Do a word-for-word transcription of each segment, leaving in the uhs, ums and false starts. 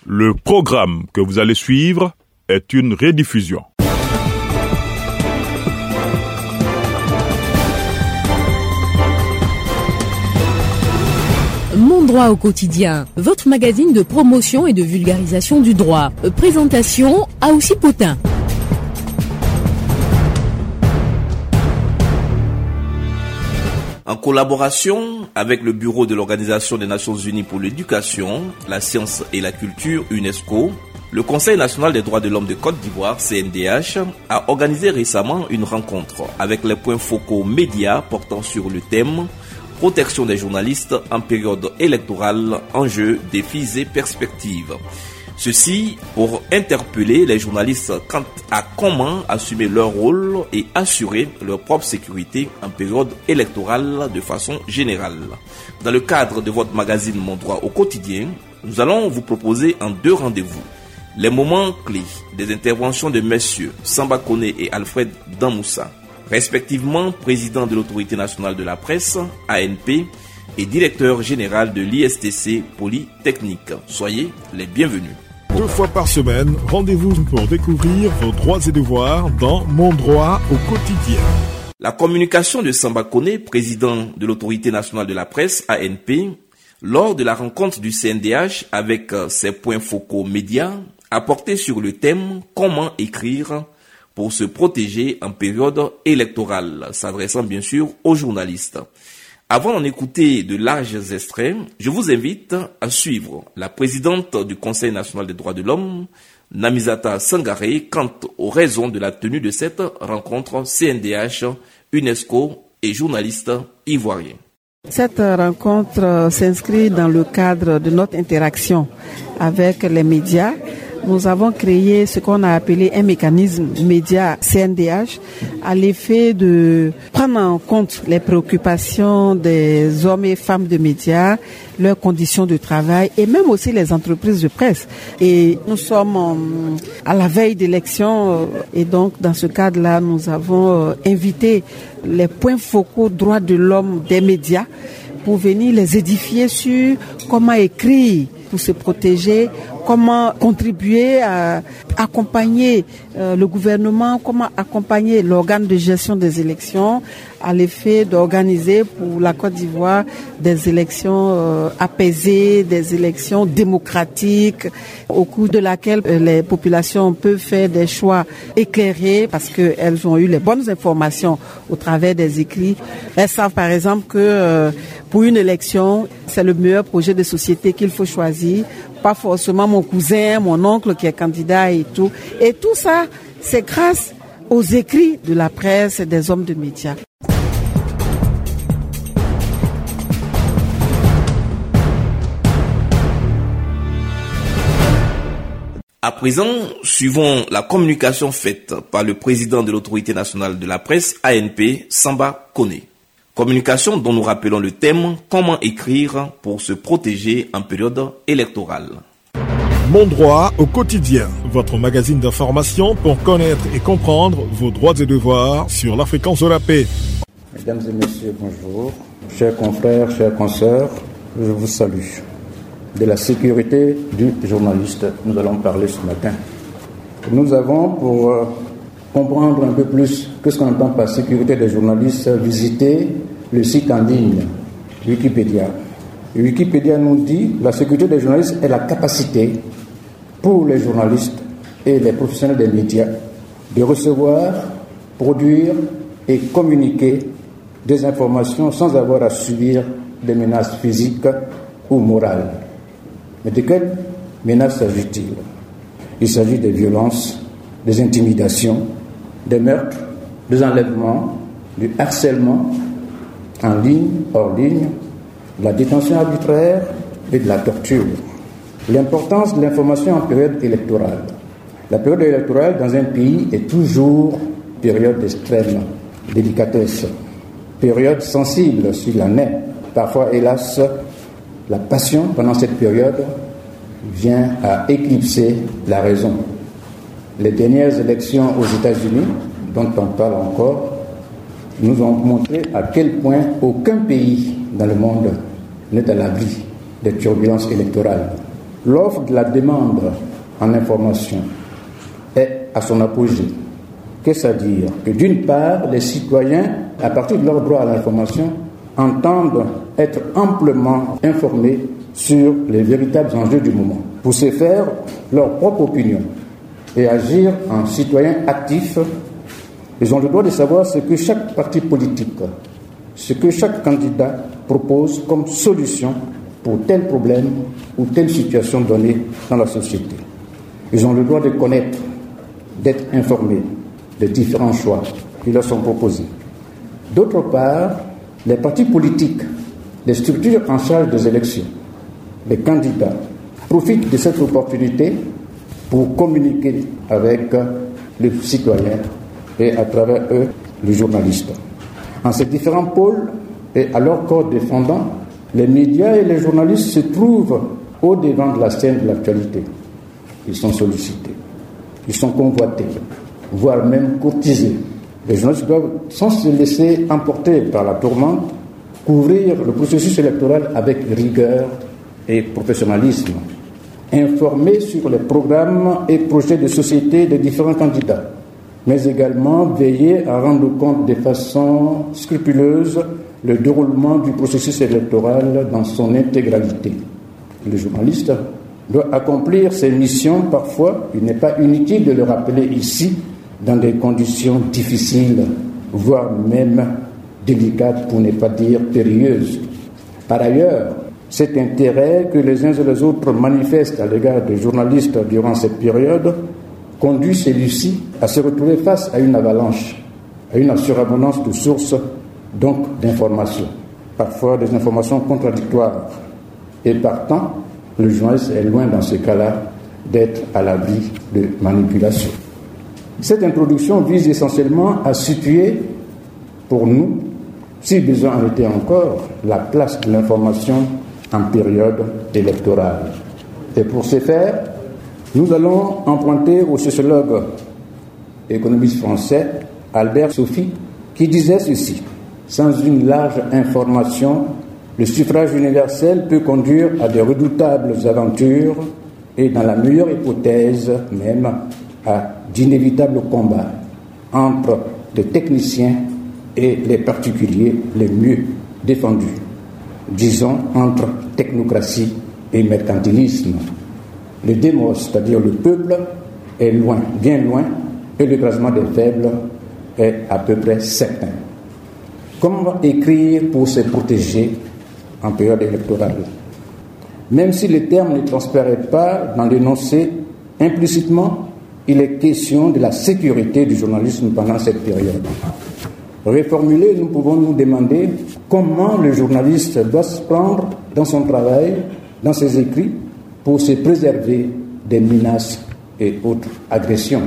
Le programme que vous allez suivre est une rediffusion. Mon droit au quotidien, votre magazine de promotion et de vulgarisation du droit. Présentation Aoussi Potin. En collaboration avec le Bureau de l'Organisation des Nations Unies pour l'éducation, la science et la culture, UNESCO, le Conseil national des droits de l'homme de Côte d'Ivoire, C N D H, a organisé récemment une rencontre avec les points focaux médias portant sur le thème « Protection des journalistes en période électorale, enjeux, défis et perspectives ». Ceci pour interpeller les journalistes quant à comment assumer leur rôle et assurer leur propre sécurité en période électorale de façon générale. Dans le cadre de votre magazine Mon droit au quotidien, nous allons vous proposer en deux rendez-vous les moments clés des interventions de messieurs Samba Koné et Alfred Damoussa, respectivement président de l'Autorité nationale de la presse, A N P, et directeur général de l'I S T C Polytechnique. Soyez les bienvenus. Deux fois par semaine, rendez-vous pour découvrir vos droits et devoirs dans Mon droit au quotidien. La communication de Samba Koné, président de l'Autorité nationale de la presse, A N P, lors de la rencontre du C N D H avec ses points focaux médias, a porté sur le thème « Comment écrire pour se protéger en période électorale », s'adressant bien sûr aux journalistes. Avant d'en écouter de larges extraits, je vous invite à suivre la présidente du Conseil national des droits de l'homme, Namizata Sangaré, quant aux raisons de la tenue de cette rencontre C N D H, UNESCO et journalistes ivoiriens. Cette rencontre s'inscrit dans le cadre de notre interaction avec les médias. Nous avons créé ce qu'on a appelé un mécanisme média C N D H à l'effet de prendre en compte les préoccupations des hommes et femmes de médias, leurs conditions de travail et même aussi les entreprises de presse. Et nous sommes à la veille d'élections et donc dans ce cadre-là, nous avons invité les points focaux droits de l'homme des médias pour venir les édifier sur comment écrire pour se protéger, comment contribuer à accompagner euh, le gouvernement, comment accompagner l'organe de gestion des élections à l'effet d'organiser pour la Côte d'Ivoire des élections euh, apaisées, des élections démocratiques, au cours de laquelle euh, les populations peuvent faire des choix éclairés parce qu'elles ont eu les bonnes informations au travers des écrits. Elles savent par exemple que euh, pour une élection, c'est le meilleur projet de société qu'il faut choisir, pas forcément mon cousin, mon oncle qui est candidat et tout. Et tout ça, c'est grâce aux écrits de la presse et des hommes de médias. À présent, suivons la communication faite par le président de l'Autorité nationale de la presse, A N P, Samba Koné. Communication dont nous rappelons le thème « Comment écrire pour se protéger en période électorale ». Mon droit au quotidien, votre magazine d'information pour connaître et comprendre vos droits et devoirs sur la fréquence de la paix. Mesdames et messieurs, bonjour. Chers confrères, chers consoeurs, je vous salue. De la sécurité du journaliste, nous allons parler ce matin. Nous avons, pour euh, comprendre un peu plus que ce qu'on entend par sécurité des journalistes, visiter le site en ligne Wikipédia. Wikipédia nous dit que la sécurité des journalistes est la capacité pour les journalistes et les professionnels des médias de recevoir, produire et communiquer des informations sans avoir à subir des menaces physiques ou morales. Mais de quelles menaces s'agit-il ? Il s'agit des violences, des intimidations, des meurtres, des enlèvements, du harcèlement en ligne, hors ligne, de la détention arbitraire et de la torture. L'importance de l'information en période électorale. La période électorale dans un pays est toujours période d'extrême délicatesse, période sensible s'il en est. Parfois, hélas, la passion pendant cette période vient à éclipser la raison. Les dernières élections aux États-Unis, dont on parle encore, nous ont montré à quel point aucun pays dans le monde n'est à l'abri des turbulences électorales. l'offre de la demande en information est à son apogée. Qu'est-ce à dire? Que d'une part, les citoyens, à partir de leur droit à l'information, entendent être amplement informés sur les véritables enjeux du moment, pour se faire leur propre opinion et agir en citoyens actifs. Ils ont le droit de savoir ce que chaque parti politique, ce que chaque candidat propose comme solution pour tel problème ou telle situation donnée dans la société. Ils ont le droit de connaître, d'être informés des différents choix qui leur sont proposés. D'autre part, les partis politiques, les structures en charge des élections, les candidats profitent de cette opportunité pour communiquer avec les citoyens et à travers eux, les journalistes. En ces différents pôles et à leur corps défendant, les médias et les journalistes se trouvent au devant de la scène de l'actualité. Ils sont sollicités, ils sont convoités, voire même courtisés. Les journalistes doivent, sans se laisser emporter par la tourmente, couvrir le processus électoral avec rigueur et professionnalisme, informer sur les programmes et projets de société des différents candidats, mais également veiller à rendre compte de façon scrupuleuse le déroulement du processus électoral dans son intégralité. Le journaliste doit accomplir ses missions parfois, il n'est pas inutile de le rappeler ici, dans des conditions difficiles, voire même délicates pour ne pas dire périlleuses. Par ailleurs, cet intérêt que les uns et les autres manifestent à l'égard des journalistes durant cette période conduit celui-ci à se retrouver face à une avalanche, à une surabondance de sources, donc d'informations, parfois des informations contradictoires. Et partant, le journaliste est loin dans ce cas-là d'être à l'abri de manipulation. Cette introduction vise essentiellement à situer pour nous, si besoin en était encore, la place de l'information en période électorale. Et pour ce faire, nous allons emprunter au sociologue économiste français Albert Sophie qui disait ceci: sans une large information, le suffrage universel peut conduire à de redoutables aventures et, dans la meilleure hypothèse même, à d'inévitables combats entre les techniciens et les particuliers les mieux défendus, disons entre technocratie et mercantilisme. Le démos, c'est-à-dire le peuple, est loin, bien loin, et l'écrasement des faibles est à peu près certain. Comment écrire pour se protéger en période électorale? Même si les termes ne transparaissent pas dans l'énoncé, implicitement, il est question de la sécurité du journalisme pendant cette période. Reformulé, nous pouvons nous demander comment le journaliste doit se prendre dans son travail, dans ses écrits, pour se préserver des menaces et autres agressions.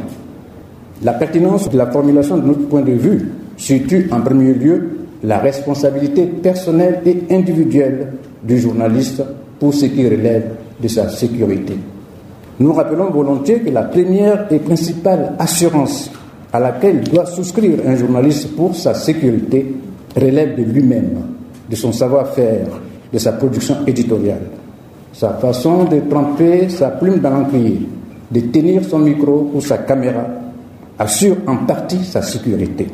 La pertinence de la formulation de notre point de vue situe en premier lieu la responsabilité personnelle et individuelle du journaliste pour ce qui relève de sa sécurité. Nous rappelons volontiers que la première et principale assurance à laquelle doit souscrire un journaliste pour sa sécurité relève de lui-même, de son savoir-faire, de sa production éditoriale. Sa façon de tremper sa plume dans l'encrier, de tenir son micro ou sa caméra, assure en partie sa sécurité.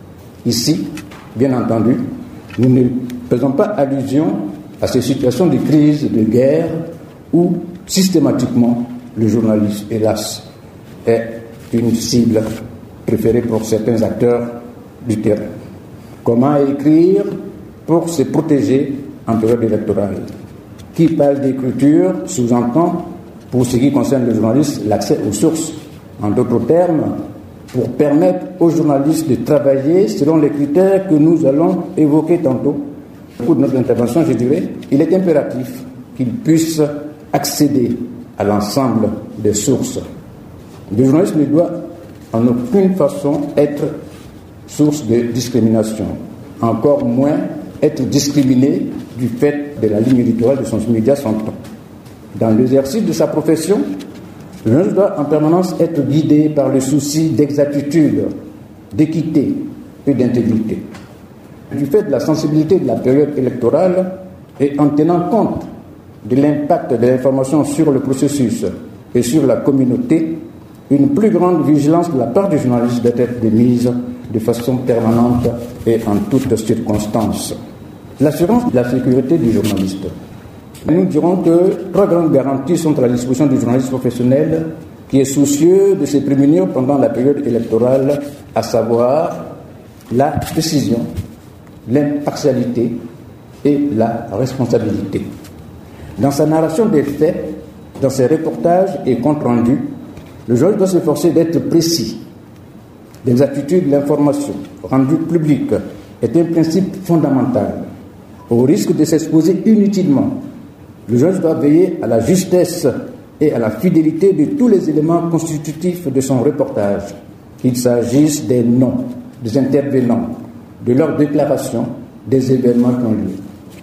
Ici, bien entendu, nous ne faisons pas allusion à ces situations de crise, de guerre, où systématiquement le journaliste, hélas, est une cible préférée pour certains acteurs du terrain. Comment écrire pour se protéger en période électorale? Qui parle d'écriture sous-entend, pour ce qui concerne le journaliste, l'accès aux sources. En d'autres termes, pour permettre aux journalistes de travailler selon les critères que nous allons évoquer tantôt. Au cours de notre intervention, je dirais, il est impératif qu'ils puissent accéder à l'ensemble des sources. Le journaliste ne doit en aucune façon être source de discrimination, encore moins être discriminé du fait de la ligne éditoriale de son média central. Dans l'exercice de sa profession, le journaliste doit en permanence être guidé par le souci d'exactitude, d'équité et d'intégrité. Du fait de la sensibilité de la période électorale et en tenant compte de l'impact de l'information sur le processus et sur la communauté, une plus grande vigilance de la part du journaliste doit être de mise de façon permanente et en toutes circonstances. L'assurance de la sécurité du journaliste. Nous dirons que trois grandes garanties sont à la disposition du journaliste professionnel qui est soucieux de se prémunir pendant la période électorale, à savoir la précision, l'impartialité et la responsabilité. Dans sa narration des faits, dans ses reportages et comptes rendus, le journaliste doit s'efforcer d'être précis. L'exactitude de l'information rendue publique est un principe fondamental. Au risque de s'exposer inutilement, le journaliste doit veiller à la justesse et à la fidélité de tous les éléments constitutifs de son reportage, qu'il s'agisse des noms, des intervenants, de leurs déclarations, des événements qui ont lieu.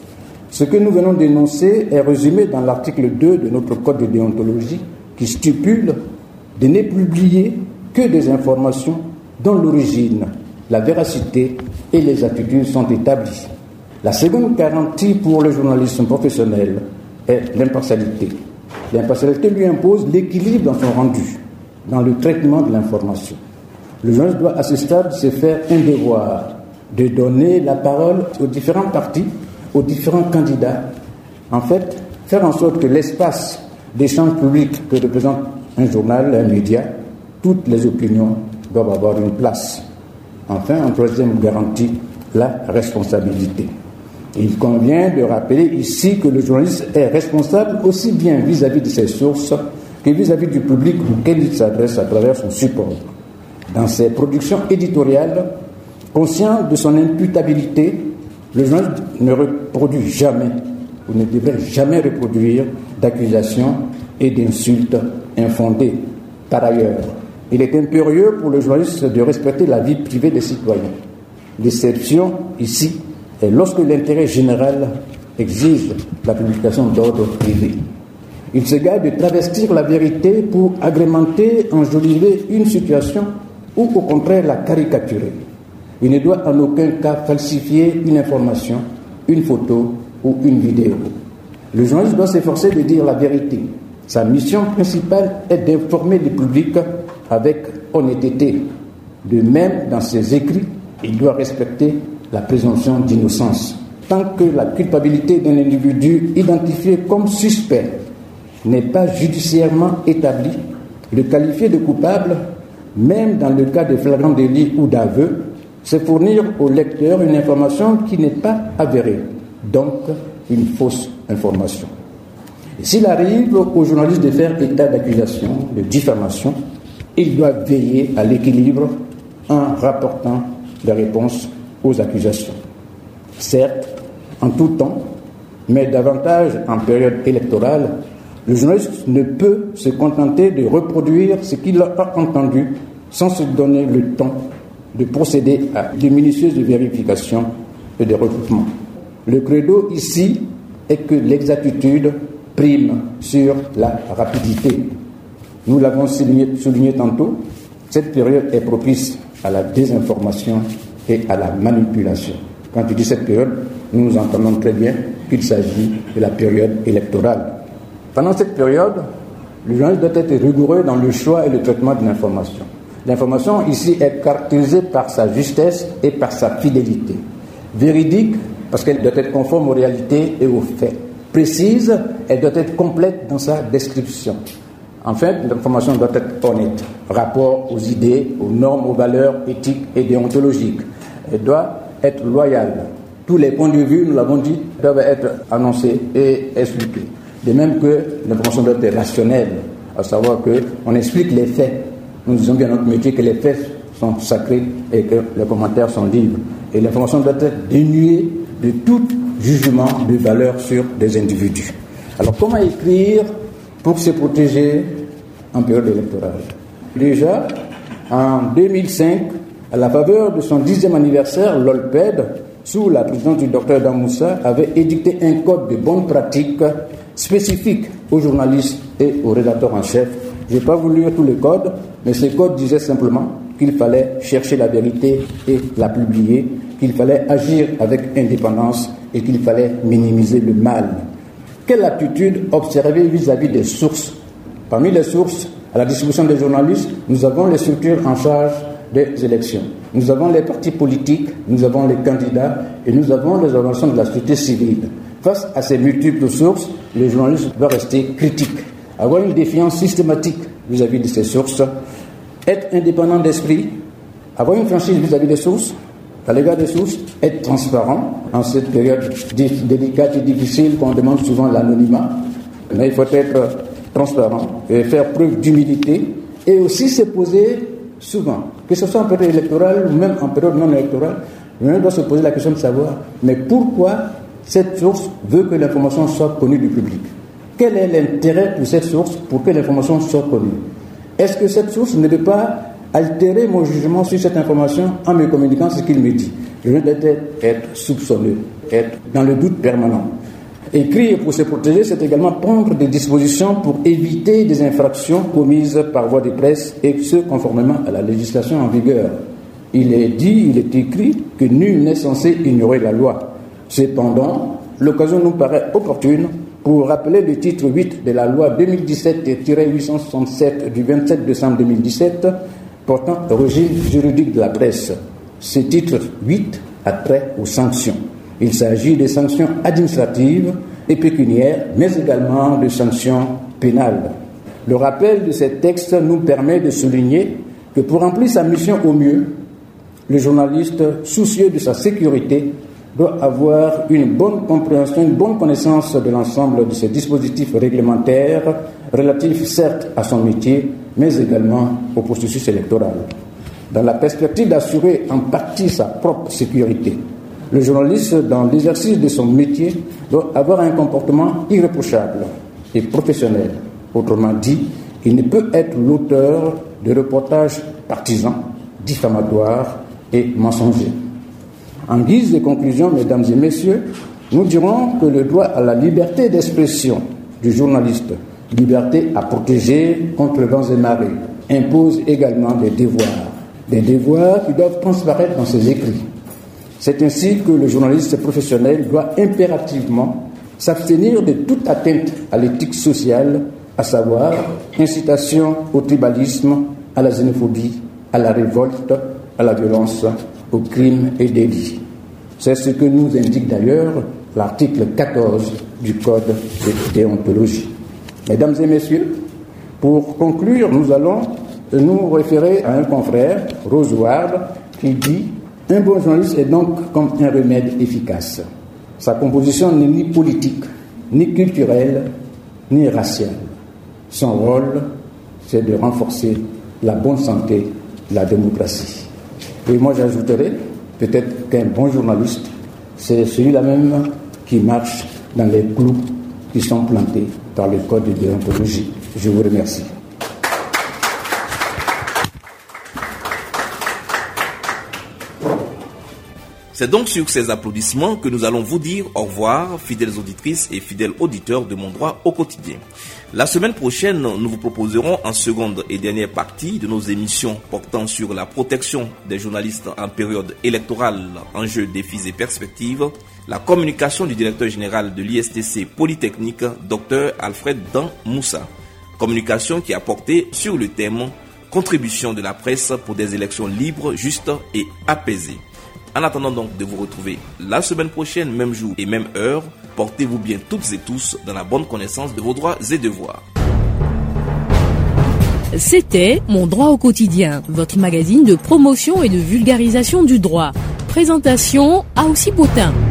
Ce que nous venons d'énoncer est résumé dans l'article deux de notre code de déontologie qui stipule de ne publier que des informations dont l'origine, la véracité et les attitudes sont établies. La seconde garantie pour le journalisme professionnel est l'impartialité. L'impartialité lui impose l'équilibre dans son rendu, dans le traitement de l'information. Le journaliste doit à ce stade se faire un devoir de donner la parole aux différents partis, aux différents candidats. En fait, faire en sorte que l'espace d'échange public que représente un journal, un média, toutes les opinions doivent avoir une place. Enfin, en troisième garantie, la responsabilité. Il convient de rappeler ici que le journaliste est responsable aussi bien vis-à-vis de ses sources que vis-à-vis du public auquel il s'adresse à travers son support. Dans ses productions éditoriales, conscient de son imputabilité, le journaliste ne reproduit jamais, ou ne devrait jamais reproduire, d'accusations et d'insultes infondées. Par ailleurs, il est impérieux pour le journaliste de respecter la vie privée des citoyens. L'exception, ici, est lorsque l'intérêt général exige la publication d'ordre privé. Il se garde de travestir la vérité pour agrémenter, enjoliver une situation ou au contraire la caricaturer. Il ne doit en aucun cas falsifier une information, une photo ou une vidéo. Le journaliste doit s'efforcer de dire la vérité. Sa mission principale est d'informer le public avec honnêteté. De même, dans ses écrits, il doit respecter la présomption d'innocence. Tant que la culpabilité d'un individu identifié comme suspect n'est pas judiciairement établie, le qualifier de coupable, même dans le cas de flagrant délit ou d'aveu, c'est fournir au lecteur une information qui n'est pas avérée, donc une fausse information. Et s'il arrive au journaliste de faire état d'accusation, de diffamation, il doit veiller à l'équilibre en rapportant les réponses aux accusations. Certes, en tout temps, mais davantage en période électorale, le journaliste ne peut se contenter de reproduire ce qu'il a entendu sans se donner le temps de procéder à de minutieuses vérifications et de recoupements. Le credo ici est que l'exactitude prime sur la rapidité. Nous l'avons souligné, souligné tantôt, cette période est propice à la désinformation et à la manipulation. Quand tu dis cette période, nous nous entendons très bien qu'il s'agit de la période électorale. Pendant cette période, le journaliste doit être rigoureux dans le choix et le traitement de l'information. L'information ici est caractérisée par sa justesse et par sa fidélité. Véridique, parce qu'elle doit être conforme aux réalités et aux faits. Précise, elle doit être complète dans sa description. En fait, l'information doit être honnête, rapport aux idées, aux normes, aux valeurs éthiques et déontologiques. Elle doit être loyale. Tous les points de vue, nous l'avons dit, doivent être annoncés et expliqués. De même que l'information doit être rationnelle, à savoir qu'on explique les faits. Nous disons bien dans notre métier que les faits sont sacrés et que les commentaires sont libres. Et l'information doit être dénuée de tout jugement de valeur sur des individus. Alors, comment écrire pour se protéger en période électorale? Déjà, en deux mille cinq, à la faveur de son dixième anniversaire, l'OLPED, sous la présidence du docteur Damoussa, avait édicté un code de bonnes pratiques spécifique aux journalistes et aux rédacteurs en chef. Je n'ai pas voulu lire tous les codes, mais ce code disait simplement qu'il fallait chercher la vérité et la publier, qu'il fallait agir avec indépendance et qu'il fallait minimiser le mal. Quelle attitude observer vis-à-vis des sources? Parmi les sources, à la distribution des journalistes, nous avons les structures en charge des élections. Nous avons les partis politiques, nous avons les candidats et nous avons les organisations de la société civile. Face à ces multiples sources, le journaliste doit rester critique, avoir une défiance systématique vis-à-vis de ces sources, être indépendant d'esprit, avoir une franchise vis-à-vis des sources, à l'égard des sources, être transparent en cette période délicate et difficile qu'on demande souvent l'anonymat. Mais il faut être transparent et faire preuve d'humilité et aussi se poser souvent, que ce soit en période électorale ou même en période non électorale, on doit se poser la question de savoir, mais pourquoi cette source veut que l'information soit connue du public? Quel est l'intérêt de cette source pour que l'information soit connue? Est-ce que cette source ne veut pas altérer mon jugement sur cette information en me communiquant ce qu'il me dit? Je veux être, être soupçonneux, être dans le doute permanent. Écrire pour se protéger, c'est également prendre des dispositions pour éviter des infractions commises par voie de presse et ce, conformément à la législation en vigueur. Il est dit, il est écrit que nul n'est censé ignorer la loi. Cependant, l'occasion nous paraît opportune pour rappeler le titre huit de la loi deux mille dix-sept huit cent soixante-sept du vingt-sept décembre deux mille dix-sept portant régime juridique de la presse. Ce titre huit a trait aux sanctions. Il s'agit de sanctions administratives et pécuniaires, mais également de sanctions pénales. Le rappel de ces textes nous permet de souligner que pour remplir sa mission au mieux, le journaliste, soucieux de sa sécurité, doit avoir une bonne compréhension, une bonne connaissance de l'ensemble de ces dispositifs réglementaires relatifs certes à son métier, mais également au processus électoral. Dans la perspective d'assurer en partie sa propre sécurité, le journaliste, dans l'exercice de son métier, doit avoir un comportement irréprochable et professionnel. Autrement dit, il ne peut être l'auteur de reportages partisans, diffamatoires et mensongers. En guise de conclusion, mesdames et messieurs, nous dirons que le droit à la liberté d'expression du journaliste, liberté à protéger contre vents et marées, impose également des devoirs, des devoirs qui doivent transparaître dans ses écrits. C'est ainsi que le journaliste professionnel doit impérativement s'abstenir de toute atteinte à l'éthique sociale, à savoir incitation au tribalisme, à la xénophobie, à la révolte, à la violence, aux crimes et délits. C'est ce que nous indique d'ailleurs l'article quatorze du Code de déontologie. Mesdames et messieurs, pour conclure, nous allons nous référer à un confrère, Rose Ward, qui dit « Un bon journaliste est donc comme un remède efficace. Sa composition n'est ni politique, ni culturelle, ni raciale. Son rôle, c'est de renforcer la bonne santé, la démocratie. » Et moi j'ajouterai peut-être qu'un bon journaliste, c'est celui-là même qui marche dans les clous qui sont plantés par le Code de déontologie. Je vous remercie. C'est donc sur ces applaudissements que nous allons vous dire au revoir, fidèles auditrices et fidèles auditeurs de Mon Droit au quotidien. La semaine prochaine, nous vous proposerons en seconde et dernière partie de nos émissions portant sur la protection des journalistes en période électorale, enjeux, défis et perspectives, la communication du directeur général de l'I S T C Polytechnique, Dr Alfred Dan Moussa. Communication qui a porté sur le thème « Contribution de la presse pour des élections libres, justes et apaisées ». En attendant donc de vous retrouver la semaine prochaine, même jour et même heure, portez-vous bien toutes et tous dans la bonne connaissance de vos droits et devoirs. C'était Mon Droit au quotidien, votre magazine de promotion et de vulgarisation du droit. Présentation Aoussi Botin.